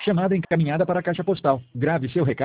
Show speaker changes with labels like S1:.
S1: Chamada encaminhada para a caixa postal. Grave seu recado.